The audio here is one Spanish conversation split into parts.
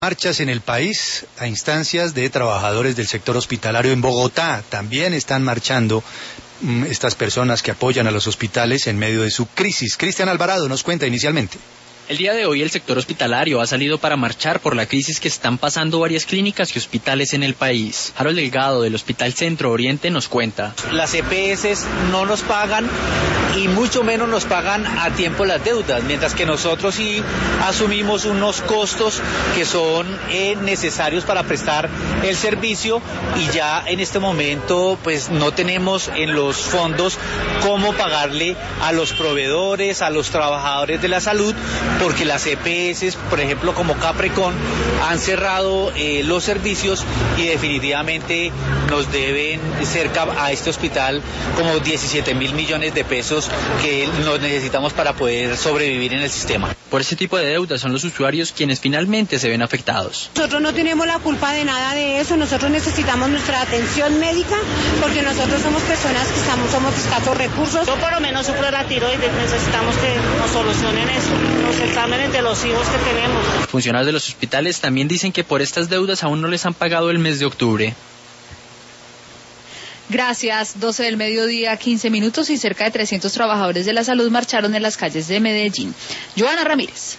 Marchas en el país a instancias de trabajadores del sector hospitalario en Bogotá. También están marchando estas personas que apoyan a los hospitales en medio de su crisis. Cristian Alvarado nos cuenta inicialmente. El día de hoy el sector hospitalario ha salido para marchar por la crisis que están pasando varias clínicas y hospitales en el país. Harold Delgado del Hospital Centro Oriente nos cuenta. Las EPS no nos pagan y mucho menos nos pagan a tiempo las deudas, mientras que nosotros sí asumimos unos costos que son necesarios para prestar el servicio y ya en este momento pues no tenemos en los fondos cómo pagarle a los proveedores, a los trabajadores de la salud, porque las EPS, por ejemplo, como Caprecon, han cerrado los servicios y definitivamente nos deben cerca a este hospital como 17.000 millones de pesos que nos necesitamos para poder sobrevivir en el sistema. Por ese tipo de deudas son los usuarios quienes finalmente se ven afectados. Nosotros no tenemos la culpa de nada de eso, nosotros necesitamos nuestra atención médica porque nosotros somos personas que somos de escasos recursos. Yo por lo menos sufro de la tiroides, necesitamos que nos solucionen eso, los exámenes de los hijos que tenemos. Funcionarios de los hospitales también dicen que por estas deudas aún no les han pagado el mes de octubre. Gracias. 12 del mediodía, 15 minutos y cerca de 300 trabajadores de la salud marcharon en las calles de Medellín. Joana Ramírez.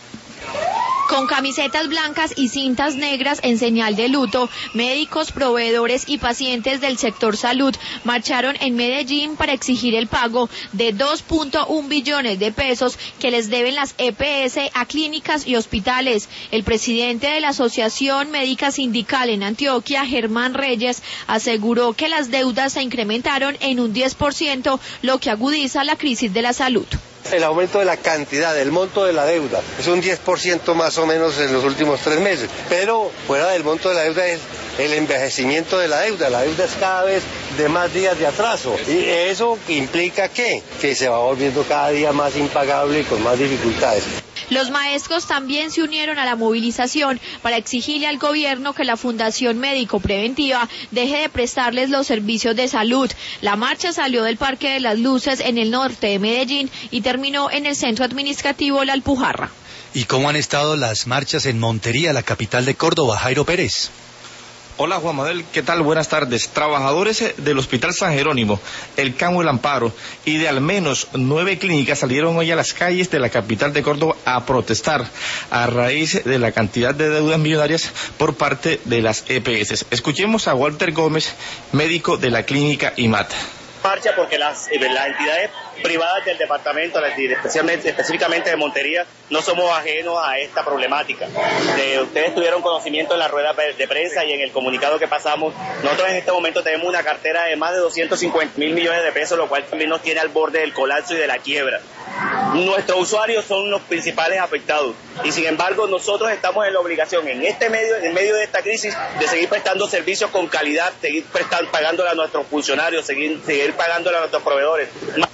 Con camisetas blancas y cintas negras en señal de luto, médicos, proveedores y pacientes del sector salud marcharon en Medellín para exigir el pago de 2.1 billones de pesos que les deben las EPS a clínicas y hospitales. El presidente de la Asociación Médica Sindical en Antioquia, Germán Reyes, aseguró que las deudas se incrementaron en un 10%, lo que agudiza la crisis de la salud. El aumento de la cantidad, del monto de la deuda, es un 10% más o menos en los últimos 3 meses, pero fuera del monto de la deuda es el envejecimiento de la deuda es cada vez de más días de atraso, y eso implica que se va volviendo cada día más impagable y con más dificultades. Los maestros también se unieron a la movilización para exigirle al gobierno que la Fundación Médico Preventiva deje de prestarles los servicios de salud. La marcha salió del Parque de las Luces en el norte de Medellín y terminó en el centro administrativo La Alpujarra. ¿Y cómo han estado las marchas en Montería, la capital de Córdoba? Jairo Pérez. Hola Juan Manuel, ¿qué tal? Buenas tardes. Trabajadores del Hospital San Jerónimo, el Camo El Amparo y de al menos 9 clínicas salieron hoy a las calles de la capital de Córdoba a protestar a raíz de la cantidad de deudas millonarias por parte de las EPS. Escuchemos a Walter Gómez, médico de la clínica IMAT. Marcha porque las entidades privadas del departamento, específicamente de Montería, no somos ajenos a esta problemática. Ustedes tuvieron conocimiento en la rueda de prensa y en el comunicado que pasamos. Nosotros en este momento tenemos una cartera de más de 250.000 millones de pesos, lo cual también nos tiene al borde del colapso y de la quiebra. Nuestros usuarios son los principales afectados y sin embargo nosotros estamos en la obligación en medio de esta crisis de seguir prestando servicios con calidad, seguir pagándole a nuestros funcionarios, seguir pagándole a nuestros proveedores.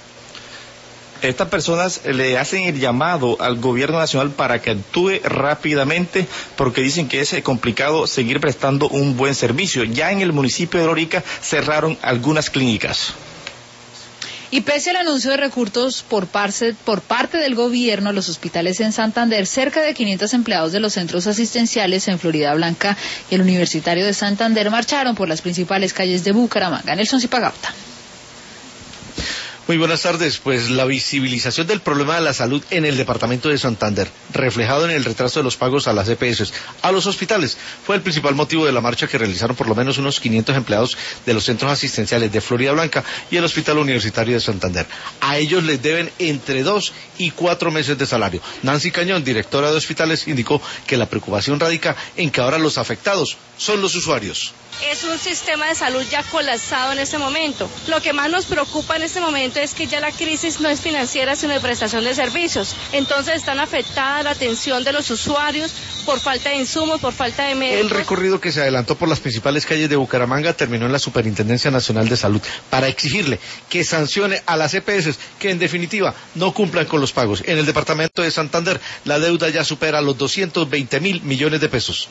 Estas personas le hacen el llamado al gobierno nacional para que actúe rápidamente porque dicen que es complicado seguir prestando un buen servicio. Ya en el municipio de Lorica cerraron algunas clínicas. Y pese al anuncio de recursos por parte del gobierno a los hospitales en Santander, cerca de 500 empleados de los centros asistenciales en Florida Blanca y el Universitario de Santander marcharon por las principales calles de Bucaramanga. Nelson Zipagauta. Muy buenas tardes. Pues la visibilización del problema de la salud en el departamento de Santander, reflejado en el retraso de los pagos a las EPS, a los hospitales, fue el principal motivo de la marcha que realizaron por lo menos unos 500 empleados de los centros asistenciales de Florida Blanca y el Hospital Universitario de Santander. A ellos les deben entre 2 y 4 meses de salario. Nancy Cañón, directora de hospitales, indicó que la preocupación radica en que ahora los afectados son los usuarios. Es un sistema de salud ya colapsado en este momento. Lo que más nos preocupa en este momento es que ya la crisis no es financiera, sino de prestación de servicios. Entonces están afectada la atención de los usuarios por falta de insumos, por falta de médicos. El recorrido que se adelantó por las principales calles de Bucaramanga terminó en la Superintendencia Nacional de Salud para exigirle que sancione a las EPS que en definitiva no cumplan con los pagos. En el departamento de Santander la deuda ya supera los 220.000 millones de pesos.